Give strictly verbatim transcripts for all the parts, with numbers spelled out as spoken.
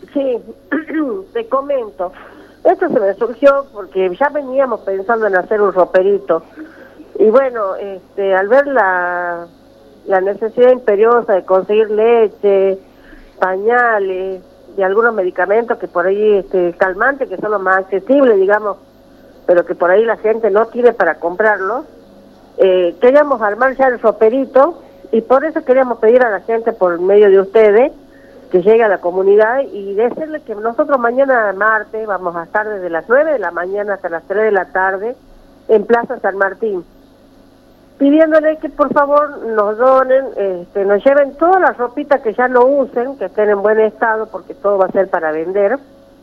Sí, te comento. Esto se me surgió porque ya veníamos pensando en hacer un roperito. Y bueno, este, al ver la, la necesidad imperiosa de conseguir leche, pañales y algunos medicamentos que por ahí, este, calmantes, que son los más accesibles, digamos, pero que por ahí la gente no tiene para comprarlos, eh, queríamos armar ya el roperito y por eso queríamos pedir a la gente por medio de ustedes que llegue a la comunidad y decirle que nosotros mañana martes vamos a estar desde las nueve de la mañana hasta las tres de la tarde en Plaza San Martín, pidiéndole que por favor nos donen, este, nos lleven todas las ropitas que ya no usen, que estén en buen estado, porque todo va a ser para vender,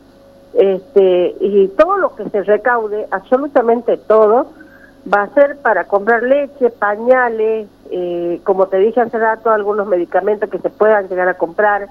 este, y todo lo que se recaude, absolutamente todo, va a ser para comprar leche, pañales, eh, como te dije hace rato, algunos medicamentos que se puedan llegar a comprar,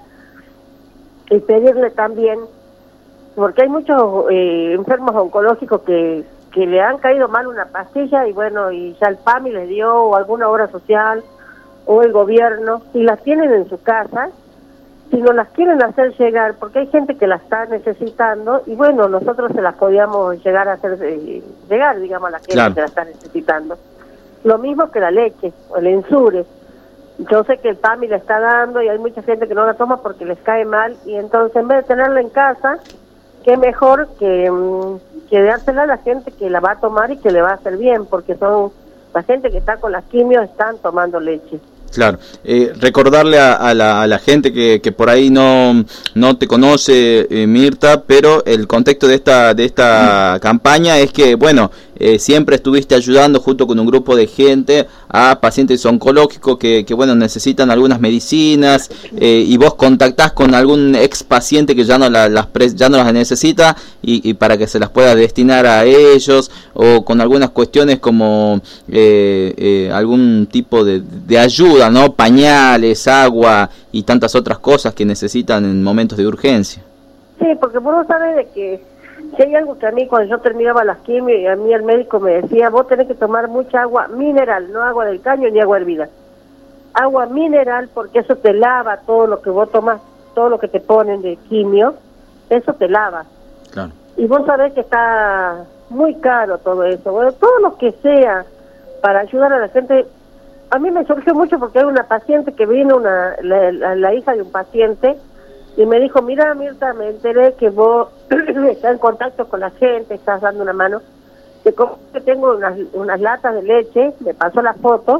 y pedirle también, porque hay muchos eh, enfermos oncológicos que, que le han caído mal una pastilla y bueno, y ya el PAMI les dio, o alguna obra social, o el gobierno, si las tienen en su casa, si no las quieren hacer llegar, porque hay gente que las está necesitando, y bueno, nosotros se las podíamos llegar a hacer eh, llegar, digamos, a la gente claro. que la está necesitando. Lo mismo que la leche, o el Ensure. Yo sé que el PAMI le está dando y hay mucha gente que no la toma porque les cae mal, y entonces en vez de tenerla en casa, qué mejor que, que dársela a la gente que la va a tomar y que le va a hacer bien, porque son la gente que está con las quimios están tomando leche. Claro, eh, recordarle a, a, la, a la gente que, que por ahí no no te conoce, eh, Mirta, pero el contexto de esta de esta mm. campaña es que, bueno, eh, siempre estuviste ayudando junto con un grupo de gente a pacientes oncológicos que, que bueno, necesitan algunas medicinas, eh, y vos contactás con algún ex paciente que ya no, la, las pre, ya no las necesita y, y para que se las pueda destinar a ellos, o con algunas cuestiones como eh, eh, algún tipo de, de ayuda, ¿no? Pañales, agua y tantas otras cosas que necesitan en momentos de urgencia. Sí, porque vos no sabés de que si hay algo que a mí cuando yo terminaba las quimios y a mí el médico me decía, vos tenés que tomar mucha agua mineral, no agua del caño ni agua hervida. Agua mineral, porque eso te lava todo lo que vos tomás, todo lo que te ponen de quimio, eso te lava. Claro. Y vos sabés que está muy caro todo eso. Bueno, todo lo que sea para ayudar a la gente. A mí me surgió mucho porque hay una paciente que vino, una la, la, la hija de un paciente, y me dijo, mira Mirta, me enteré que vos estás en contacto con la gente, estás dando una mano, que como que tengo unas, unas latas de leche, me pasó la foto,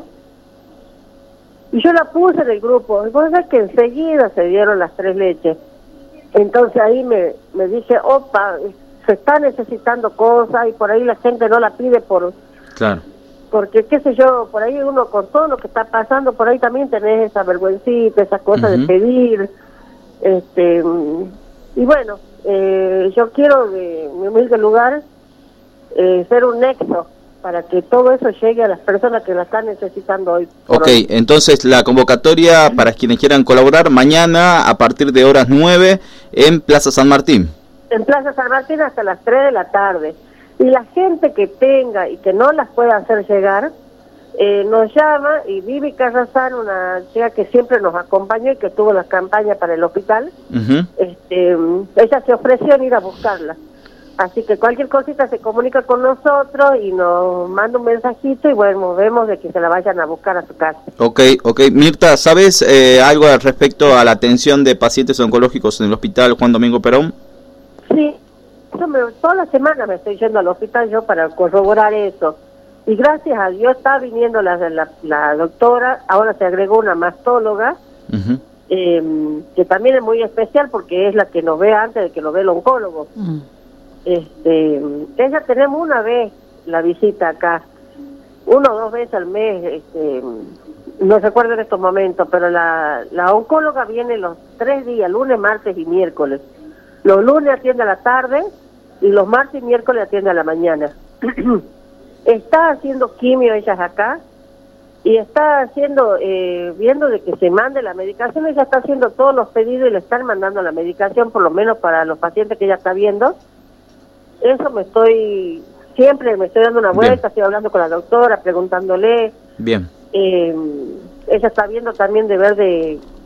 y yo la puse en el grupo, y vos sabés que enseguida se dieron las tres leches. Entonces ahí me, me dije, opa, se está necesitando cosas, y por ahí la gente no la pide por... Claro. Porque, qué sé yo, por ahí uno con todo lo que está pasando, por ahí también tenés esa vergüencita, esa cosa uh-huh. de pedir, este y bueno, eh, yo quiero de mi humilde lugar eh, ser un nexo para que todo eso llegue a las personas que la están necesitando hoy. Ok, hoy. Entonces la convocatoria para quienes quieran colaborar mañana a partir de horas nueve en Plaza San Martín. En Plaza San Martín hasta las tres de la tarde. Y la gente que tenga y que no las pueda hacer llegar, eh, nos llama, y Vivi Carrazán, una chica que siempre nos acompañó y que tuvo la campaña para el hospital, uh-huh. este, ella se ofreció en ir a buscarla. Así que cualquier cosita se comunica con nosotros y nos manda un mensajito y bueno, vemos de que se la vayan a buscar a su casa. Ok, ok. Mirta, ¿sabes eh, algo al respecto a la atención de pacientes oncológicos en el hospital Juan Domingo Perón? Sí, yo me, toda la semana me estoy yendo al hospital yo para corroborar eso. Y gracias a Dios está viniendo la, la, la doctora, ahora se agregó una mastóloga, uh-huh. eh, que también es muy especial porque es la que nos ve antes de que lo ve el oncólogo. Uh-huh. Este, ella tenemos una vez la visita acá, uno o dos veces al mes, este, no recuerdo en estos momentos, pero la, la oncóloga viene los tres días, lunes, martes y miércoles. Los lunes atiende a la tarde y los martes y miércoles atiende a la mañana. Está haciendo quimio ellas acá y está haciendo, eh, viendo de que se mande la medicación. Ella está haciendo todos los pedidos y le están mandando la medicación, por lo menos para los pacientes que ella está viendo. Eso me estoy, siempre me estoy dando una vuelta, Bien. Estoy hablando con la doctora, preguntándole. Bien. Eh, ella está viendo también de ver de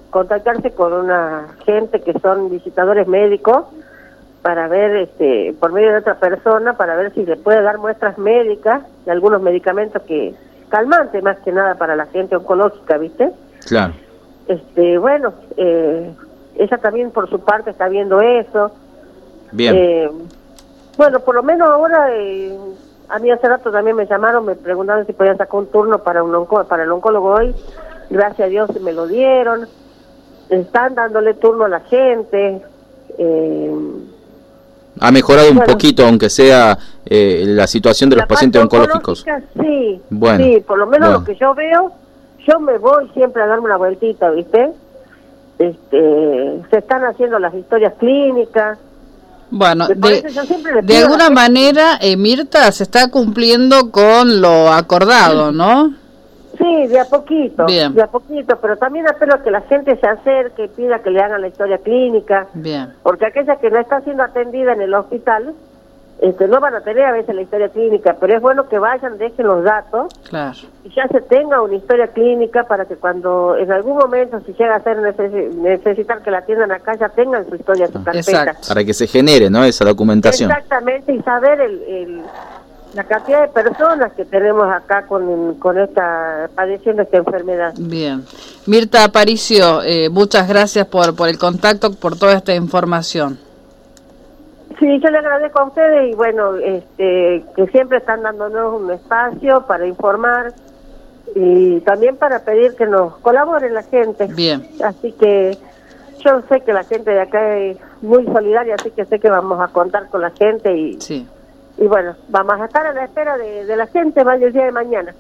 contactarse con una gente que son visitadores médicos para ver, este, por medio de otra persona, para ver si le puede dar muestras médicas de algunos medicamentos que calmantes más que nada para la gente oncológica, ¿viste? Claro. Este, bueno, eh, ella también por su parte está viendo eso. Bien. Eh, bueno, por lo menos ahora, eh, a mí hace rato también me llamaron, me preguntaron si podían sacar un turno para un onco, para el oncólogo hoy. Gracias a Dios me lo dieron. Están dándole turno a la gente. Eh, ha mejorado un bueno, poquito, aunque sea eh, la situación de los pacientes oncológicos. Sí, bueno, sí, por lo menos bueno. lo que yo veo, yo me voy siempre a darme una vueltita, ¿viste? Este, se están haciendo las historias clínicas. Bueno, de, de, de alguna manera, eh, Mirta, se está cumpliendo con lo acordado, ¿no? Sí, de a poquito, Bien. de a poquito, pero también apelo a que la gente se acerque, pida que le hagan la historia clínica. Bien. Porque aquella que no está siendo atendida en el hospital, este, no van a tener a veces la historia clínica, pero es bueno que vayan, dejen los datos, claro, y ya se tenga una historia clínica para que cuando en algún momento si llega a ser neces necesitar que la atiendan acá, ya tengan su historia, su carpeta. Exacto. Para que se genere, ¿no?, esa documentación. Exactamente, y saber el, el, la cantidad de personas que tenemos acá con, con esta, padeciendo esta enfermedad. Bien. Mirta Aparicio, eh, muchas gracias por, por el contacto, por toda esta información. Sí, yo le agradezco a ustedes y bueno, este, que siempre están dándonos un espacio para informar y también para pedir que nos colaboren la gente. Bien. Así que yo sé que la gente de acá es muy solidaria, así que sé que vamos a contar con la gente y, sí. y bueno, vamos a estar a la espera de, de la gente el día de mañana.